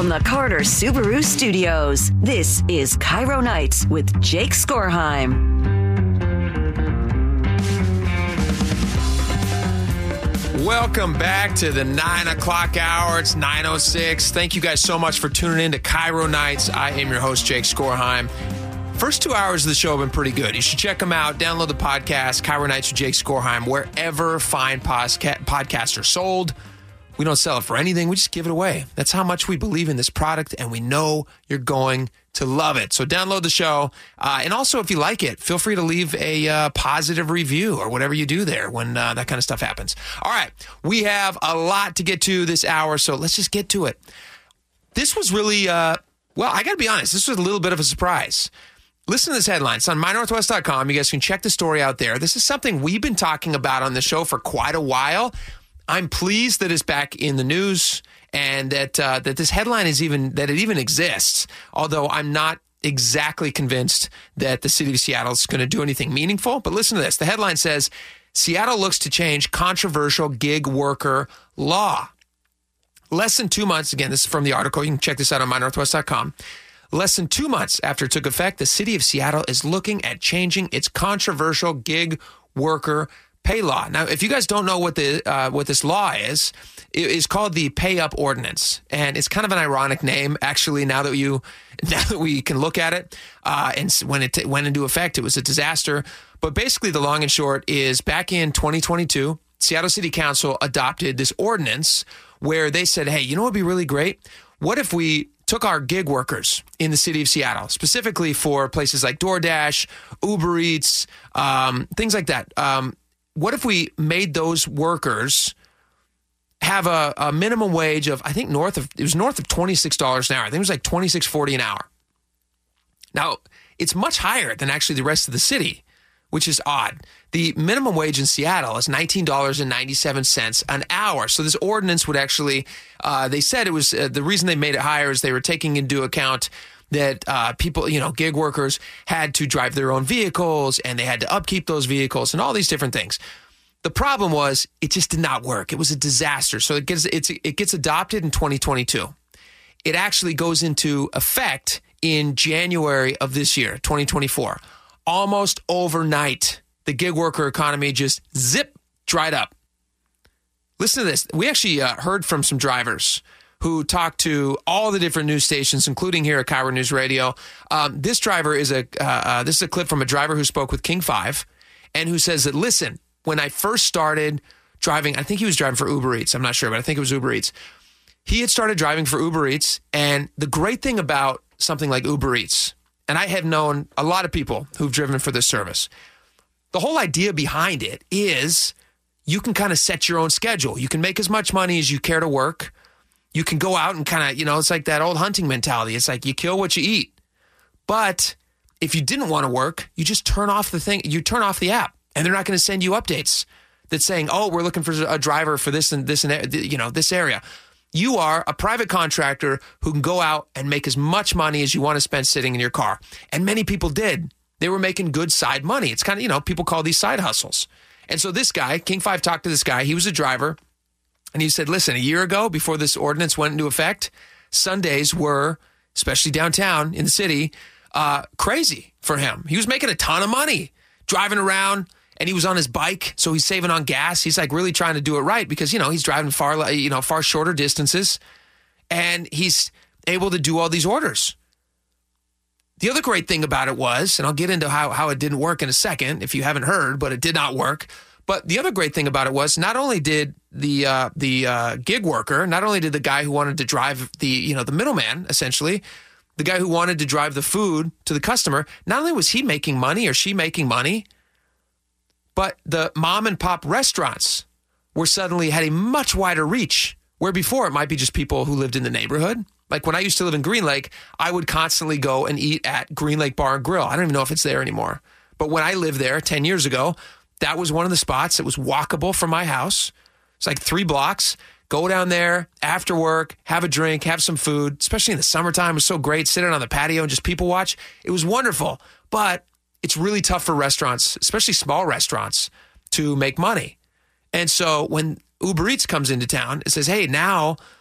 from the Carter Subaru Studios, this is Cairo Nights with Jake Skorheim. Welcome back to the 9 o'clock hour. It's 9:06. Thank you guys so much for tuning in to Cairo Nights. I am your host, Jake Skorheim. First 2 hours of the show have been pretty good. You should check them out. Download the podcast, Cairo Nights with Jake Skorheim, wherever fine podcasts are sold. We don't sell it for anything. We just give it away. That's how much we believe in this product, and we know you're going to love it. So download the show. And also, if you like it, feel free to leave a positive review or whatever you do there when that kind of stuff happens. All right. We have a lot to get to this hour, so let's just get to it. This was really, well, I got to be honest, this was a little bit of a surprise. Listen to this headline. It's on mynorthwest.com. You guys can check the story out there. This is something we've been talking about on the show for quite a while. I'm pleased that it's back in the news and that this headline even exists, although I'm not exactly convinced that the city of Seattle is going to do anything meaningful. But listen to this. The headline says, Seattle looks to change controversial gig worker law. Less than 2 months, again, this is from the article. You can check this out on mynorthwest.com. Less than 2 months after it took effect, the city of Seattle is looking at changing its controversial gig worker pay law. Now, if you guys don't know what this law is, it is called the Pay Up Ordinance, and it's kind of an ironic name, actually. Now that we can look at it, and when it went into effect, it was a disaster. But basically, the long and short is, back in 2022, Seattle City Council adopted this ordinance where they said, "Hey, you know what would be really great? What if we took our gig workers in the city of Seattle, specifically for places like DoorDash, Uber Eats, things like that? What if we made those workers have a minimum wage of, I think north of $26 an hour. I think it was like $26.40 an hour. Now, it's much higher than actually the rest of the city, which is odd. The minimum wage in Seattle is $19.97 an hour. So this ordinance would actually, they said it was, the reason they made it higher is they were taking into account that people, gig workers had to drive their own vehicles and they had to upkeep those vehicles and all these different things. The problem was it just did not work. It was a disaster. So it gets adopted in 2022. It actually goes into effect in January of this year, 2024. Almost overnight, the gig worker economy just dried up. Listen to this. We actually heard from some drivers who talked to all the different news stations, including here at Cairo News Radio. This driver is this is a clip from a driver who spoke with King 5 and who says that, listen, when I first started driving, I think he was driving for Uber Eats. I'm not sure, but I think it was Uber Eats. He had started driving for Uber Eats, and the great thing about something like Uber Eats, and I have known a lot of people who've driven for this service, the whole idea behind it is you can kind of set your own schedule. You can make as much money as you care to work. You can go out and kind of, it's like that old hunting mentality. It's like you kill what you eat. But if you didn't want to work, you just turn off the app, and they're not going to send you updates that's saying, oh, we're looking for a driver for this and this and this area. You are a private contractor who can go out and make as much money as you want to spend sitting in your car. And many people did. They were making good side money. It's kind of, people call these side hustles. And so this guy, King 5 talked to this guy. He was a driver. And he said, listen, a year ago, before this ordinance went into effect, Sundays were, especially downtown in the city, crazy for him. He was making a ton of money driving around, and he was on his bike, so he's saving on gas. He's like really trying to do it right because, he's driving far shorter distances, and he's able to do all these orders. The other great thing about it was, and I'll get into how it didn't work in a second if you haven't heard, but it did not work. But the other great thing about it was not only did the gig worker, not only did the guy who wanted to drive the middleman, essentially, the guy who wanted to drive the food to the customer, not only was he making money or she making money, but the mom and pop restaurants were suddenly had a much wider reach, where before it might be just people who lived in the neighborhood. Like when I used to live in Green Lake, I would constantly go and eat at Green Lake Bar and Grill. I don't even know if it's there anymore. But when I lived there 10 years ago, that was one of the spots that was walkable from my house. It's like 3 blocks. Go down there after work, have a drink, have some food, especially in the summertime. It was so great sitting on the patio and just people watch. It was wonderful. But it's really tough for restaurants, especially small restaurants, to make money. And so when Uber Eats comes into town, it says, hey, now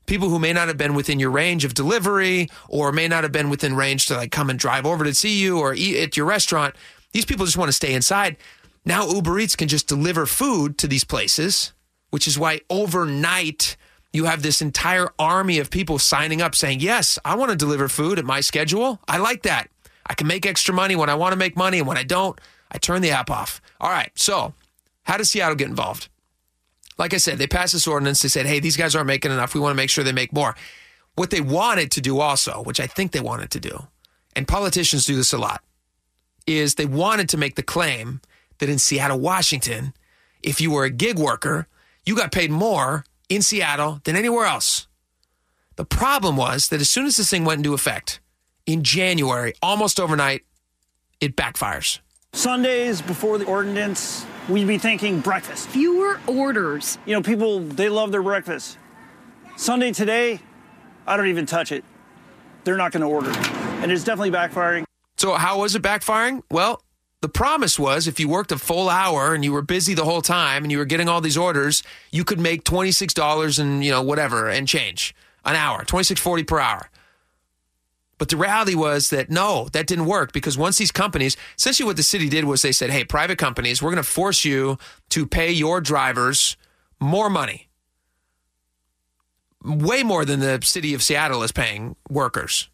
People who may not have been within your range of delivery or may not have been within range to like come and drive over to see you or eat at your restaurant. These people just want to stay inside. Now Uber Eats can just deliver food to these places, which is why overnight you have this entire army of people signing up saying, yes, I want to deliver food at my schedule. I like that. I can make extra money when I want to make money, and when I don't, I turn the app off. All right, so how does Seattle get involved? Like I said, they passed this ordinance. They said, hey, these guys aren't making enough. We want to make sure they make more. What they wanted to do also, which I think they wanted to do, and politicians do this a lot, is they wanted to make the claim that in Seattle, Washington, if you were a gig worker, you got paid more in Seattle than anywhere else. The problem was that as soon as this thing went into effect in January, almost overnight, it backfires. Sundays before the ordinance, we'd be thinking breakfast. Fewer orders. You know, people, they love their breakfast. Sunday today, I don't even touch it. They're not going to order. And it's definitely backfiring. So how was it backfiring? Well, the promise was if you worked a full hour and you were busy the whole time and you were getting all these orders, you could make $26 and, whatever and change an hour, $26.40 per hour. But the reality was that, no, that didn't work because once these companies, essentially what the city did was they said, hey, private companies, we're going to force you to pay your drivers more money, way more than the city of Seattle is paying workers.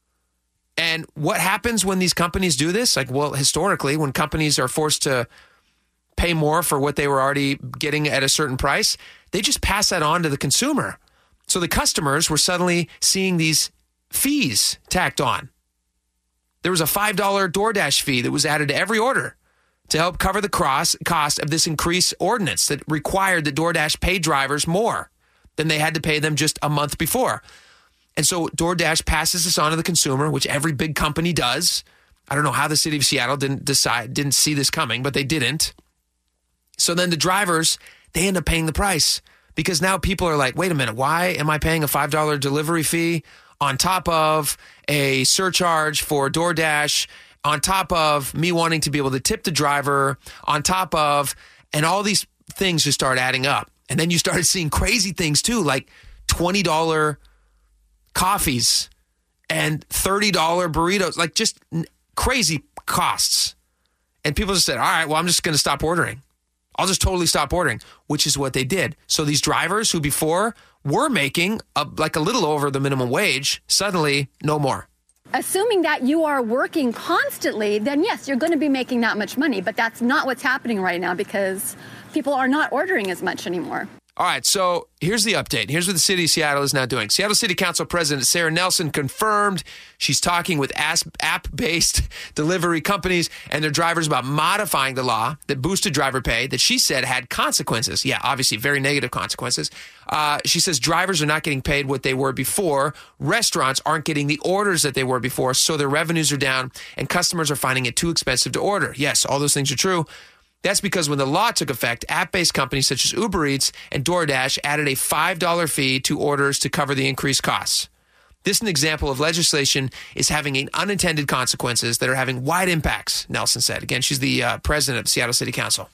And what happens when these companies do this? Historically, when companies are forced to pay more for what they were already getting at a certain price, they just pass that on to the consumer. So the customers were suddenly seeing these fees tacked on. There was a $5 DoorDash fee that was added to every order to help cover the cost of this increased ordinance that required that DoorDash pay drivers more than they had to pay them just a month before. And so DoorDash passes this on to the consumer, which every big company does. I don't know how the city of Seattle didn't see this coming, but they didn't. So then the drivers, they end up paying the price because now people are like, wait a minute, why am I paying a $5 delivery fee on top of a surcharge for DoorDash, on top of me wanting to be able to tip the driver, on top of, and all these things just start adding up. And then you started seeing crazy things too, like $20 coffees and $30 burritos, like just crazy costs. And people just said, all right, well, I'm just going to stop ordering. I'll just totally stop ordering, which is what they did. So these drivers who before were making a little over the minimum wage, suddenly no more. Assuming that you are working constantly, then yes, you're going to be making that much money. But that's not what's happening right now because people are not ordering as much anymore. All right, so here's the update. Here's what the city of Seattle is now doing. Seattle City Council President Sarah Nelson confirmed she's talking with app-based delivery companies and their drivers about modifying the law that boosted driver pay that she said had consequences. Yeah, obviously very negative consequences. She says drivers are not getting paid what they were before. Restaurants aren't getting the orders that they were before, so their revenues are down and customers are finding it too expensive to order. Yes, all those things are true. That's because when the law took effect, app-based companies such as Uber Eats and DoorDash added a $5 fee to orders to cover the increased costs. This is an example of legislation is having unintended consequences that are having wide impacts, Nelson said. Again, she's the president of Seattle City Council.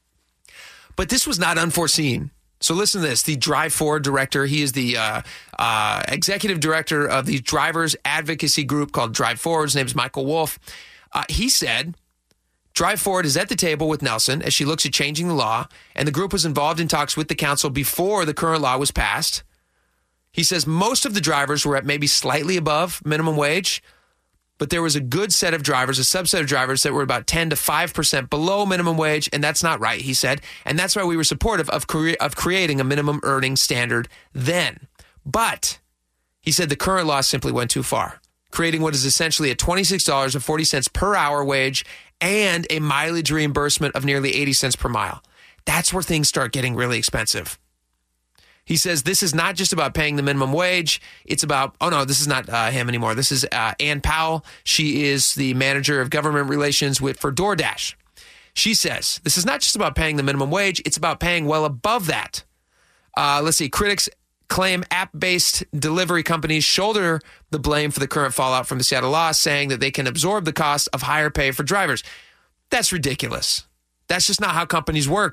But this was not unforeseen. So listen to this. The Drive Forward director, he is the executive director of the drivers advocacy group called Drive Forward. His name is Michael Wolf. He said, Drive Forward is at the table with Nelson as she looks at changing the law, and the group was involved in talks with the council before the current law was passed. He says most of the drivers were at maybe slightly above minimum wage, but there was a good set of drivers, a subset of drivers that were about 10 to 5% below minimum wage, and that's not right, he said. And that's why we were supportive of creating a minimum earning standard then. But he said the current law simply went too far, creating what is essentially a $26.40 per hour wage and a mileage reimbursement of nearly 80 cents per mile. That's where things start getting really expensive. He says this is not just about paying the minimum wage. It's about, oh no, this is not him anymore. This is Ann Powell. She is the manager of government relations for DoorDash. She says this is not just about paying the minimum wage. It's about paying well above that. Let's see. Critics claim app-based delivery companies shoulder the blame for the current fallout from the Seattle law, saying that they can absorb the cost of higher pay for drivers. That's ridiculous. That's just not how companies work.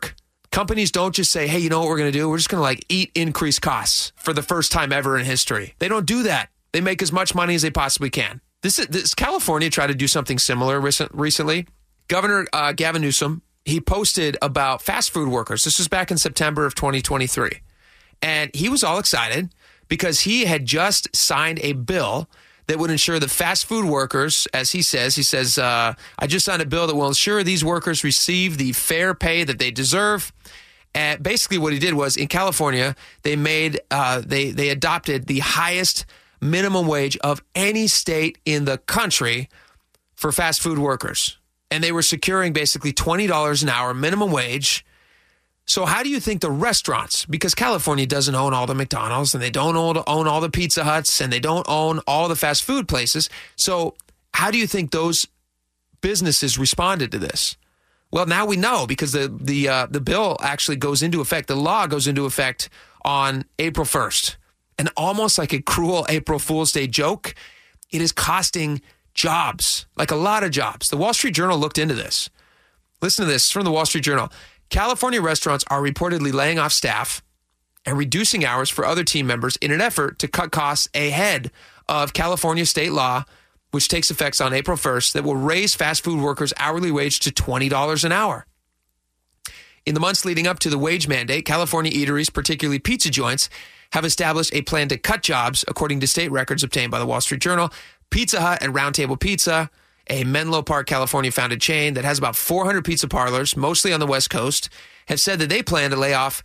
Companies don't just say, hey, you know what we're going to do? We're just going to eat increased costs for the first time ever in history. They don't do that. They make as much money as they possibly can. This California tried to do something similar recently. Governor Gavin Newsom, he posted about fast food workers. This was back in September of 2023. And he was all excited because he had just signed a bill that would ensure that fast food workers, as he says, I just signed a bill that will ensure these workers receive the fair pay that they deserve. And basically what he did was in California, they made they adopted the highest minimum wage of any state in the country for fast food workers. And they were securing basically $20 an hour minimum wage. So how do you think the restaurants, because California doesn't own all the McDonald's and they don't own all the Pizza Huts and they don't own all the fast food places. So how do you think those businesses responded to this? Well, now we know because the bill actually goes into effect. The law goes into effect on April 1st. And almost like a cruel April Fool's Day joke, it is costing jobs, like a lot of jobs. The Wall Street Journal looked into this. Listen to this from the Wall Street Journal. California restaurants are reportedly laying off staff and reducing hours for other team members in an effort to cut costs ahead of California state law, which takes effect on April 1st, that will raise fast food workers' hourly wage to $20 an hour. In the months leading up to the wage mandate, California eateries, particularly pizza joints, have established a plan to cut jobs, according to state records obtained by the Wall Street Journal. Pizza Hut and Round Table Pizza, a Menlo Park, California founded chain that has about 400 pizza parlors, mostly on the West Coast, have said that they plan to lay off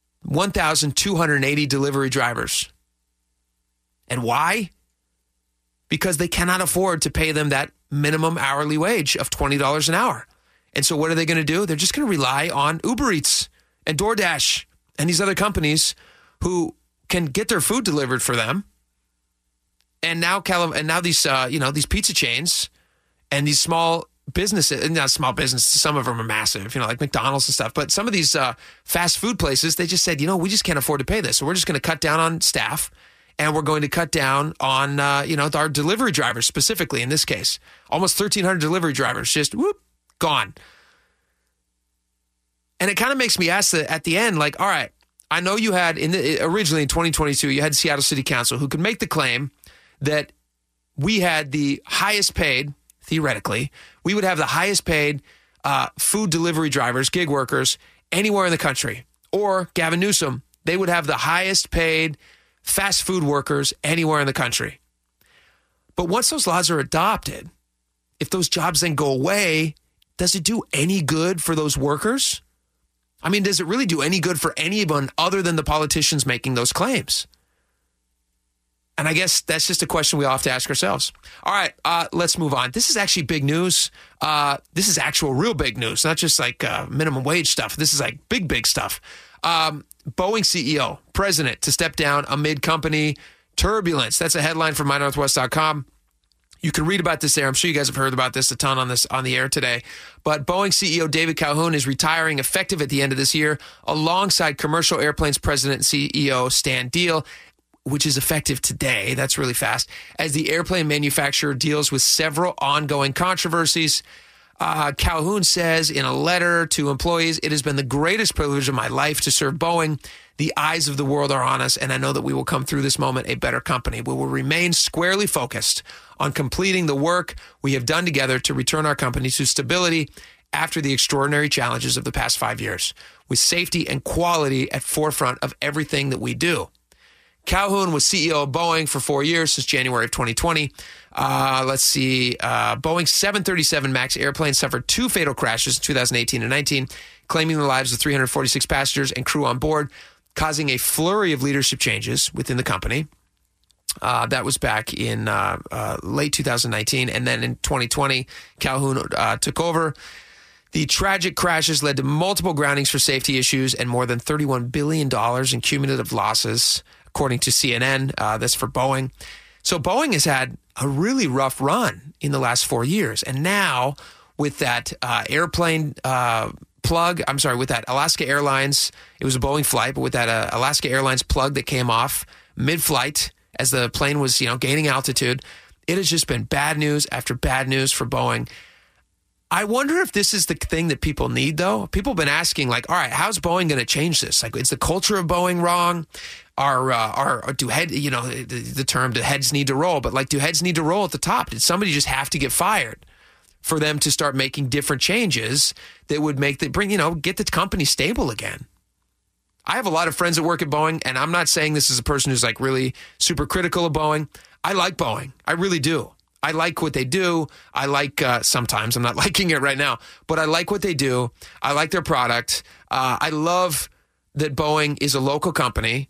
1,280 delivery drivers. And why? Because they cannot afford to pay them that minimum hourly wage of $20 an hour. And so what are they going to do? They're just going to rely on Uber Eats and DoorDash and these other companies who can get their food delivered for them. And now these these pizza chains and these small businesses, and not small businesses, some of them are massive, like McDonald's and stuff. But some of these fast food places, they just said, we just can't afford to pay this. So we're just going to cut down on staff and we're going to cut down on, our delivery drivers specifically in this case. Almost 1,300 delivery drivers just, gone. And it kind of makes me ask at the end, all right, I know you had originally in 2022, you had Seattle City Council who could make the claim that we had the highest paid, theoretically, we would have the highest paid food delivery drivers, gig workers, anywhere in the country. Or Gavin Newsom, they would have the highest paid fast food workers anywhere in the country. But once those laws are adopted, if those jobs then go away, does it do any good for those workers? I mean, does it really do any good for anyone other than the politicians making those claims? And I guess that's just a question we all have to ask ourselves. All right, let's move on. This is actually big news. This is actual real big news, not just minimum wage stuff. This is big stuff. Boeing CEO, president to step down amid company turbulence. That's a headline from MyNorthwest.com. You can read about this there. I'm sure you guys have heard about this a ton on the air today. But Boeing CEO David Calhoun is retiring effective at the end of this year alongside Commercial Airplanes president and CEO Stan Deal, which is effective today. That's really fast. As the airplane manufacturer deals with several ongoing controversies, Calhoun says in a letter to employees, "It has been the greatest privilege of my life to serve Boeing. The eyes of the world are on us, and I know that we will come through this moment a better company. We will remain squarely focused on completing the work we have done together to return our company to stability after the extraordinary challenges of the past 5 years, with safety and quality at forefront of everything that we do." Calhoun was CEO of Boeing for 4 years, since January of 2020. Boeing's 737 MAX airplane suffered 2 fatal crashes in 2018 and 19, claiming the lives of 346 passengers and crew on board, causing a flurry of leadership changes within the company. That was back in late 2019. And then in 2020, Calhoun took over. The tragic crashes led to multiple groundings for safety issues and more than $31 billion in cumulative losses, according to CNN. That's for Boeing. So Boeing has had a really rough run in the last 4 years. And now with that with that Alaska Airlines, it was a Boeing flight, but with that Alaska Airlines plug that came off mid-flight as the plane was, gaining altitude, it has just been bad news after bad news for Boeing. I wonder if this is the thing that people need, though. People have been asking, like, all right, how's Boeing going to change this? Like, is the culture of Boeing wrong? Do the term, do heads need to roll? But like, do heads need to roll at the top? Did somebody just have to get fired for them to start making different changes that would get the company stable again? I have a lot of friends that work at Boeing, and I'm not saying this is a person who's like really super critical of Boeing. I like Boeing. I really do. I like what they do. I like, sometimes I'm not liking it right now, but I like what they do. I like their product. I love that Boeing is a local company.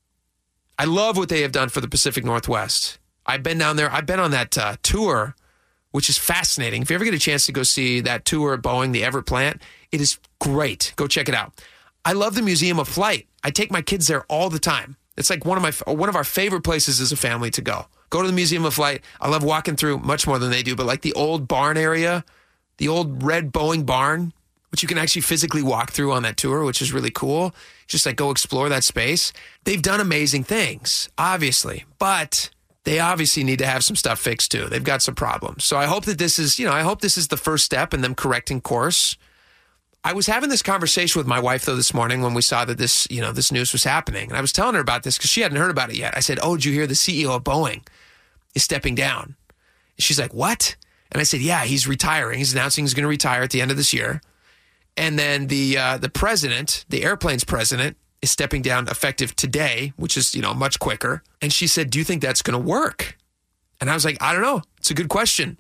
I love what they have done for the Pacific Northwest. I've been down there. I've been on that tour, which is fascinating. If you ever get a chance to go see that tour at Boeing, the Everett plant, it is great. Go check it out. I love the Museum of Flight. I take my kids there all the time. It's like one of our favorite places as a family to go. Go to the Museum of Flight. I love walking through much more than they do, but like the old barn area, the old red Boeing barn, which you can actually physically walk through on that tour, which is really cool. Just like go explore that space. They've done amazing things, obviously, but they obviously need to have some stuff fixed too. They've got some problems. So I hope that this is the first step in them correcting course. I was having this conversation with my wife, though, this morning when we saw that this news was happening. And I was telling her about this because she hadn't heard about it yet. I said, did you hear the CEO of Boeing is stepping down? And she's like, what? And I said, yeah, he's retiring. He's announcing he's going to retire at the end of this year. And then the president, the airplane's president, is stepping down effective today, which is, much quicker. And she said, do you think that's going to work? And I was like, I don't know. It's a good question.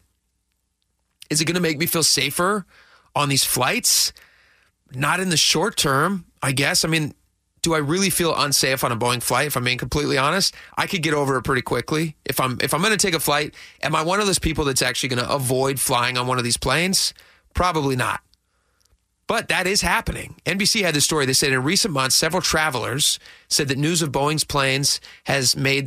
Is it going to make me feel safer on these flights? Not in the short term, I guess. I mean, do I really feel unsafe on a Boeing flight? If I'm being completely honest, I could get over it pretty quickly. If I'm going to take a flight, am I one of those people that's actually going to avoid flying on one of these planes? Probably not. But that is happening. NBC had this story. They said in recent months, several travelers said that news of Boeing's planes has made,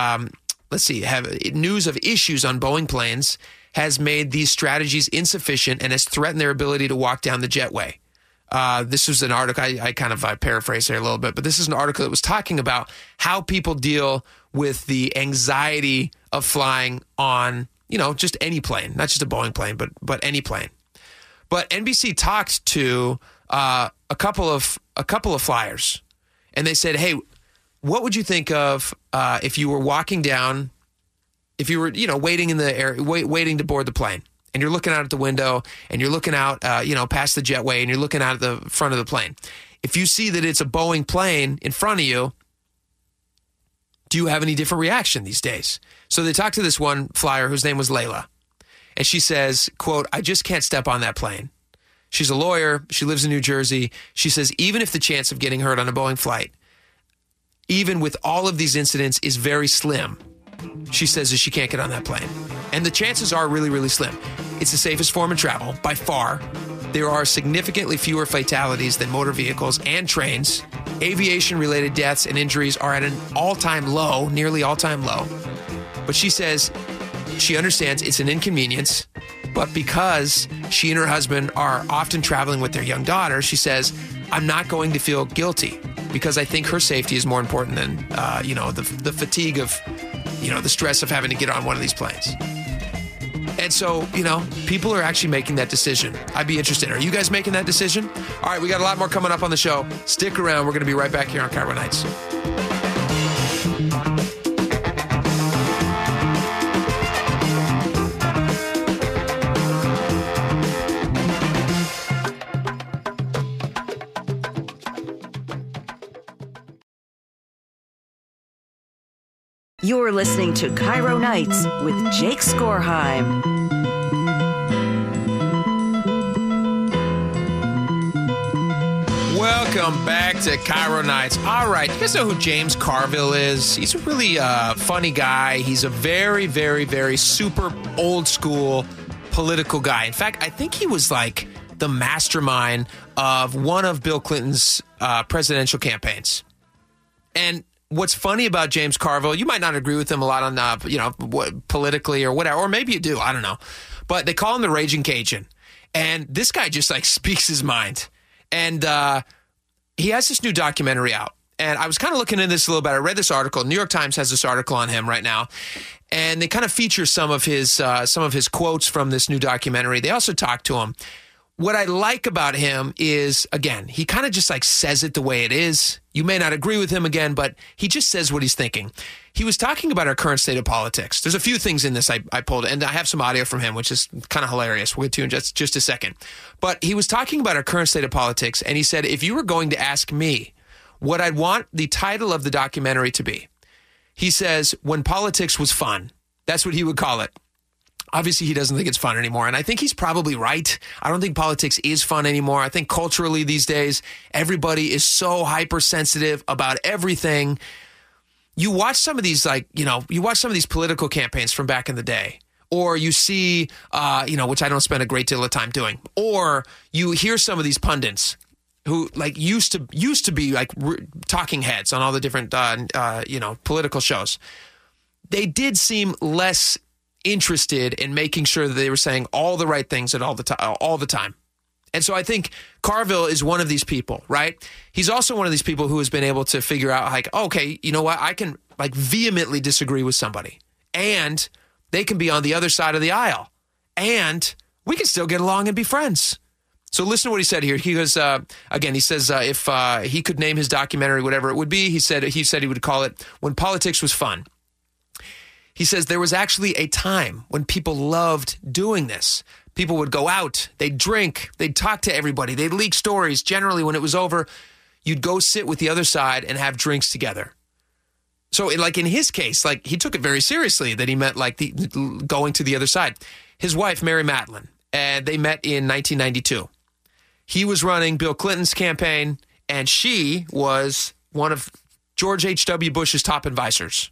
news of issues on Boeing planes has made these strategies insufficient and has threatened their ability to walk down the jetway. This was an article, I kind of paraphrase there a little bit, but this is an article that was talking about how people deal with the anxiety of flying on, just any plane, not just a Boeing plane, but any plane. But NBC talked to a couple of flyers, and they said, hey, what would you think of if you were walking down, if you were, waiting in the air, waiting to board the plane? And you're looking out at the window, and you're looking out, past the jetway, and you're looking out at the front of the plane. If you see that it's a Boeing plane in front of you, do you have any different reaction these days? So they talked to this one flyer whose name was Layla. And she says, quote, I just can't step on that plane. She's a lawyer. She lives in New Jersey. She says, even if the chance of getting hurt on a Boeing flight, even with all of these incidents, is very slim, she says that she can't get on that plane. And the chances are really, really slim. It's the safest form of travel by far. There are significantly fewer fatalities than motor vehicles and trains. Aviation-related deaths and injuries are at an all-time low, nearly all-time low. But she says she understands it's an inconvenience, but because she and her husband are often traveling with their young daughter, she says, I'm not going to feel guilty because I think her safety is more important than, the fatigue of, the stress of having to get on one of these planes. And so, people are actually making that decision. I'd be interested. Are you guys making that decision? All right, we got a lot more coming up on the show. Stick around. We're going to be right back here on KIRO Nights. You're listening to KIRO Nights with Jake Skorheim. Welcome back to KIRO Nights. All right, you guys know who James Carville is? He's a really funny guy. He's a very, very, very super old school political guy. In fact, I think he was like the mastermind of one of Bill Clinton's presidential campaigns. And what's funny about James Carville, you might not agree with him a lot on, politically or whatever, or maybe you do, I don't know. But they call him the Raging Cajun. And this guy just like speaks his mind. And he has this new documentary out. And I was kind of looking into this a little bit. I read this article. New York Times has this article on him right now. And they kind of feature some of his quotes from this new documentary. They also talk to him. What I like about him is, again, he kind of just like says it the way it is. You may not agree with him again, but he just says what he's thinking. He was talking about our current state of politics. There's a few things in this I pulled, and I have some audio from him, which is kind of hilarious. We'll get to in just a second. But he was talking about our current state of politics, and he said, if you were going to ask me what I'd want the title of the documentary to be, he says, When Politics Was Fun. That's what he would call it. Obviously, he doesn't think it's fun anymore, and I think he's probably right. I don't think politics is fun anymore. I think culturally these days, everybody is so hypersensitive about everything. You watch some of these, you watch some of these political campaigns from back in the day, or you see, which I don't spend a great deal of time doing, or you hear some of these pundits who used to be like talking heads on all the different, political shows. They did seem less interested in making sure that they were saying all the right things at all the time. And so I think Carville is one of these people, right? He's also one of these people who has been able to figure out, like, okay, you know what? I can vehemently disagree with somebody, and they can be on the other side of the aisle, and we can still get along and be friends. So listen to what he said here. He goes, he says if he could name his documentary, whatever it would be, he said he would call it When Politics Was Fun. He says there was actually a time when people loved doing this. People would go out, they'd drink, they'd talk to everybody, they'd leak stories. Generally, when it was over, you'd go sit with the other side and have drinks together. So in his case, he took it very seriously that he meant going to the other side. His wife, Mary Matlin, and they met in 1992. He was running Bill Clinton's campaign, and she was one of George H.W. Bush's top advisors.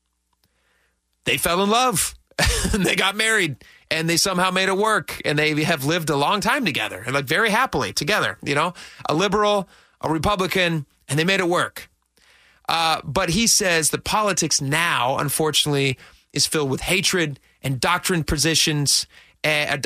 They fell in love, and they got married, and they somehow made it work, and they have lived a long time together, and very happily together, a liberal, a Republican, and they made it work. But he says that politics now, unfortunately, is filled with hatred and doctrinaire positions, and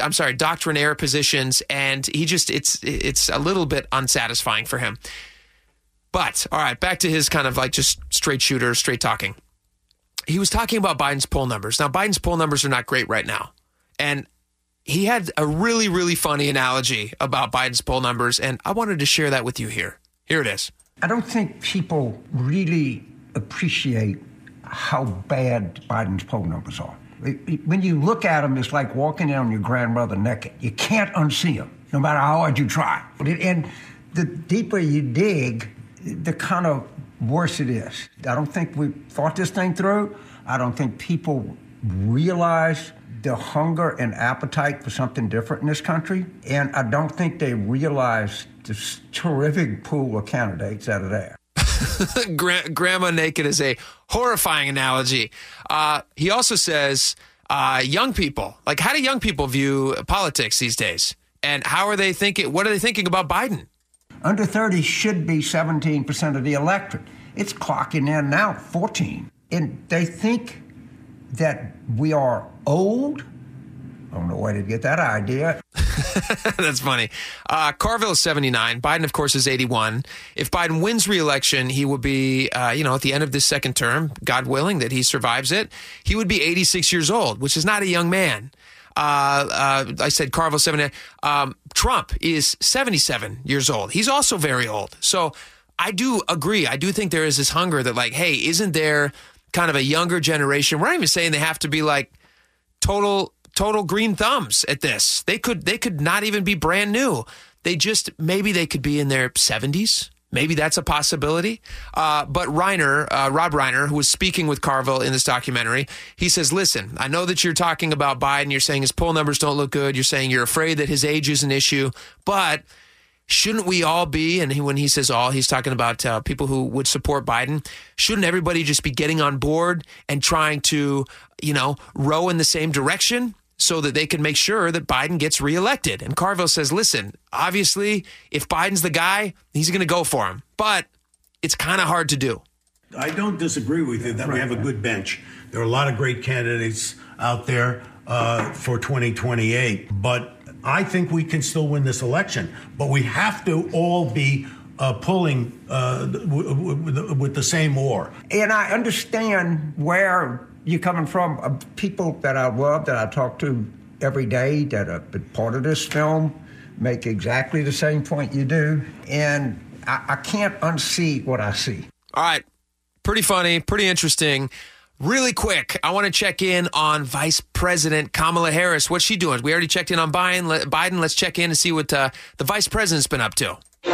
he just, it's a little bit unsatisfying for him. But, all right, back to his kind of just straight shooter, straight talking. He was talking about Biden's poll numbers. Now, Biden's poll numbers are not great right now. And he had a really, really funny analogy about Biden's poll numbers, and I wanted to share that with you here. Here it is. I don't think people really appreciate how bad Biden's poll numbers are. When you look at them, it's like walking in on your grandmother naked. You can't unsee them, no matter how hard you try. And the deeper you dig, the kind of worse it is. I don't think we thought this thing through. I don't think people realize the hunger and appetite for something different in this country. And I don't think they realize this terrific pool of candidates that are there. Grandma naked is a horrifying analogy. He also says young people, how do young people view politics these days? And how are they thinking? What are they thinking about Biden? Under 30 should be 17% of the electorate. It's clocking in now 14. And they think that we are old. I don't know where to get that idea. That's funny. Carville is 79. Biden, of course, is 81. If Biden wins re-election, he will be, at the end of this second term, God willing that he survives it, he would be 86 years old, which is not a young man. I said Carville 79. Trump is 77 years old. He's also very old. So I do agree. I do think there is this hunger that hey, isn't there kind of a younger generation? We're not even saying they have to be total green thumbs at this. They could not even be brand new. Maybe they could be in their 70s. Maybe that's a possibility. But Rob Reiner, who was speaking with Carville in this documentary, he says, listen, I know that you're talking about Biden. You're saying his poll numbers don't look good. You're saying you're afraid that his age is an issue. But shouldn't we all be, and when he says all, he's talking about people who would support Biden, shouldn't everybody just be getting on board and trying to, row in the same direction so that they can make sure that Biden gets reelected? And Carville says, listen, obviously, if Biden's the guy, he's going to go for him. But it's kind of hard to do. I don't disagree with you that we have a good bench. There are a lot of great candidates out there for 2028. But I think we can still win this election. But we have to all be pulling with the same oar. And I understand where you're coming from. People that I love, that I talk to every day, that are part of this film, make exactly the same point you do. And I can't unsee what I see. All right. Pretty funny, pretty interesting. Really quick, I want to check in on Vice President Kamala Harris. What's she doing? We already checked in on Biden. Let's check in and see what the Vice President's been up to.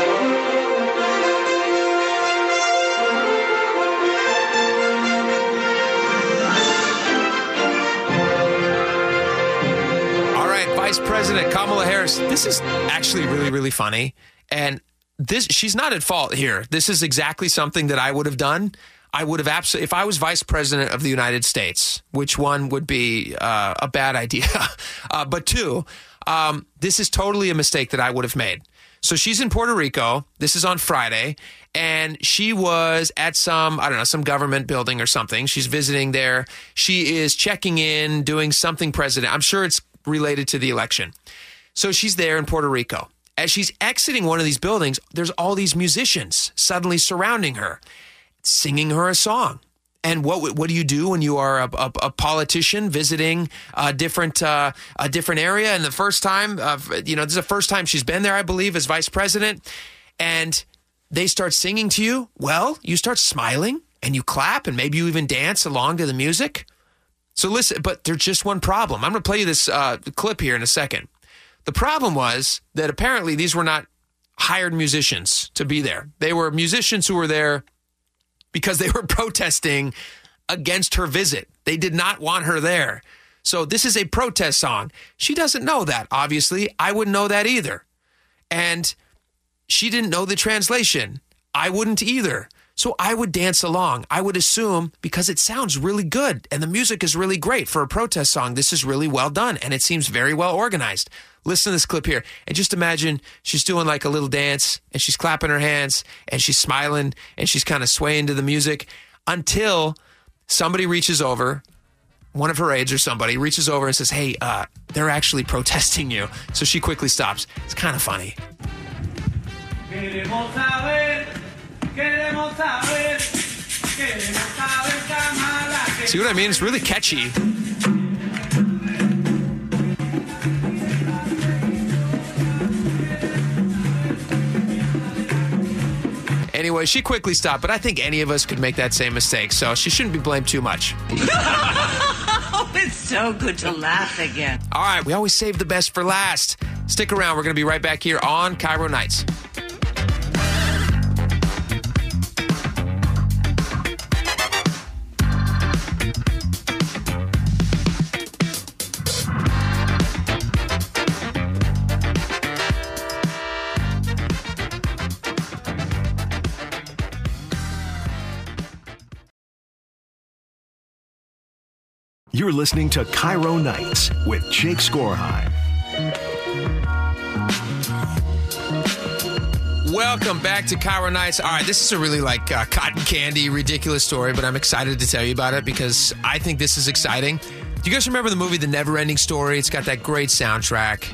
All right, Vice President Kamala Harris. This is actually really, really funny. And she's not at fault here. This is exactly something that I would have done. I would have absolutely, if I was Vice President of the United States, which one would be a bad idea, but two, this is totally a mistake that I would have made. So she's in Puerto Rico. This is on Friday, and she was at some government building or something. She's visiting there. She is checking in, doing something president. I'm sure it's related to the election. So she's there in Puerto Rico. As she's exiting one of these buildings, there's all these musicians suddenly surrounding her, singing her a song. And what do you do when you are a politician visiting a different area? And the first time, this is the first time she's been there, I believe, as vice president. And they start singing to you. Well, you start smiling and you clap and maybe you even dance along to the music. So listen, but there's just one problem. I'm going to play you this clip here in a second. The problem was that apparently these were not hired musicians to be there. They were musicians who were there because they were protesting against her visit. They did not want her there. So this is a protest song. She doesn't know that, obviously. I wouldn't know that either. And she didn't know the translation. I wouldn't either. So I would dance along. I would assume, because it sounds really good and the music is really great for a protest song, this is really well done and it seems very well organized. Listen to this clip here and just imagine she's doing like a little dance and she's clapping her hands and she's smiling and she's kind of swaying to the music until somebody reaches over, one of her aides or somebody reaches over and says, hey, they're actually protesting you. So she quickly stops. It's kind of funny. See what I mean? It's really catchy. Anyway, she quickly stopped, but I think any of us could make that same mistake, so she shouldn't be blamed too much. Oh, it's so good to laugh again. All right, we always save the best for last. Stick around. We're going to be right back here on Cairo Nights. You're listening to Cairo Nights with Jake Skorheim. Welcome back to Cairo Nights. All right, this is a really cotton candy, ridiculous story, but I'm excited to tell you about it because I think this is exciting. Do you guys remember the movie The Never Ending Story? It's got that great soundtrack.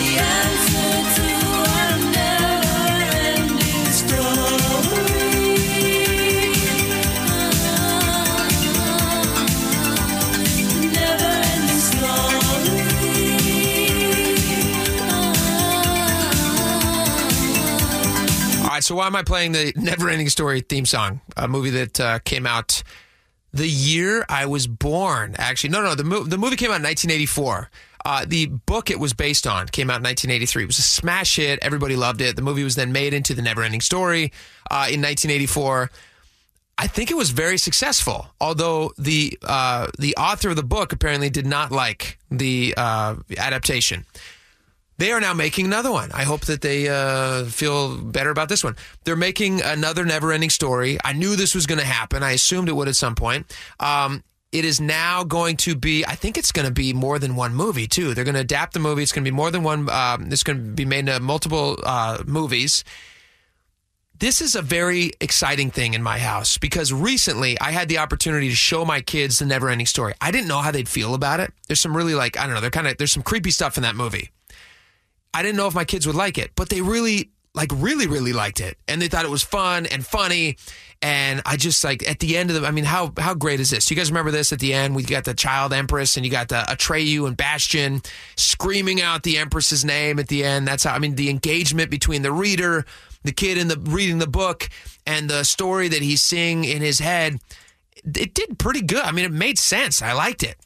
So why am I playing the Never Ending Story theme song? A movie that came out the year I was born. Actually, no. The movie came out in 1984. The book it was based on came out in 1983. It was a smash hit. Everybody loved it. The movie was then made into The Never Ending Story in 1984. I think it was very successful, although the author of the book apparently did not like the adaptation. They are now making another one. I hope that they feel better about this one. They're making another Never-Ending Story. I knew this was going to happen. I assumed it would at some point. It is now going to be, I think it's going to be more than one movie, too. They're going to adapt the movie. It's going to be more than one. It's going to be made into multiple movies. This is a very exciting thing in my house because recently I had the opportunity to show my kids the Never-Ending Story. I didn't know how they'd feel about it. There's some really there's some creepy stuff in that movie. I didn't know if my kids would like it, but they really like really, really liked it. And they thought it was fun and funny. And I just like at the end of how great is this? You guys remember this at the end? We got the child empress and you got the Atreyu and Bastion screaming out the empress's name at the end. That's how, the engagement between the reader, the kid reading the book, and the story that he's seeing in his head. It did pretty good. It made sense. I liked it.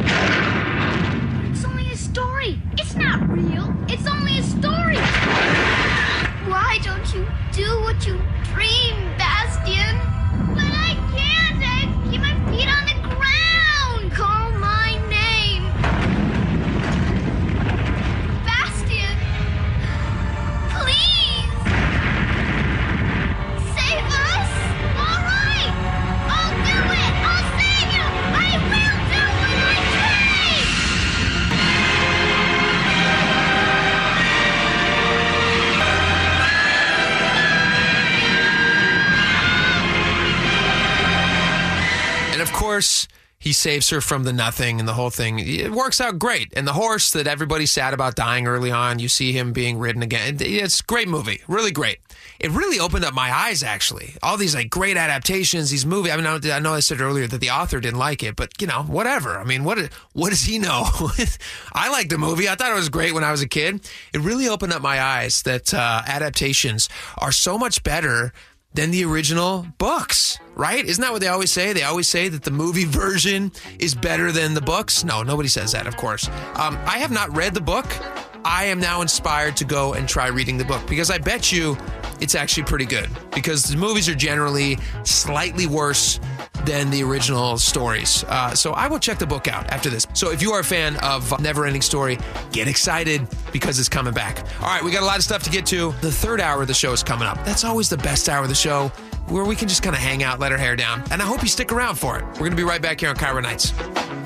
It's only a story. It's not real. It's only a story. Why don't you do what you dream, Bastion? But I can't. I keep my feet on the ground. Call my name. Bastion. Please. Save us. All right. I'll do it. I'll save you. I will do what I And of course, he saves her from the nothing and the whole thing. It works out great. And the horse that everybody's sad about dying early on, you see him being ridden again. It's a great movie. Really great. It really opened up my eyes, actually. All these like great adaptations, these movies. I know I said earlier that the author didn't like it, but whatever. What does he know? I liked the movie. I thought it was great when I was a kid. It really opened up my eyes that adaptations are so much better than the original books, right? Isn't that what they always say? They always say that the movie version is better than the books. No, nobody says that, of course. I have not read the book. I am now inspired to go and try reading the book because I bet you it's actually pretty good because the movies are generally slightly worse than the original stories. So I will check the book out after this. So if you are a fan of Neverending Story, get excited because it's coming back. All right, we got a lot of stuff to get to. The third hour of the show is coming up. That's always the best hour of the show where we can just kind of hang out, let our hair down. And I hope you stick around for it. We're going to be right back here on Cairo Nights.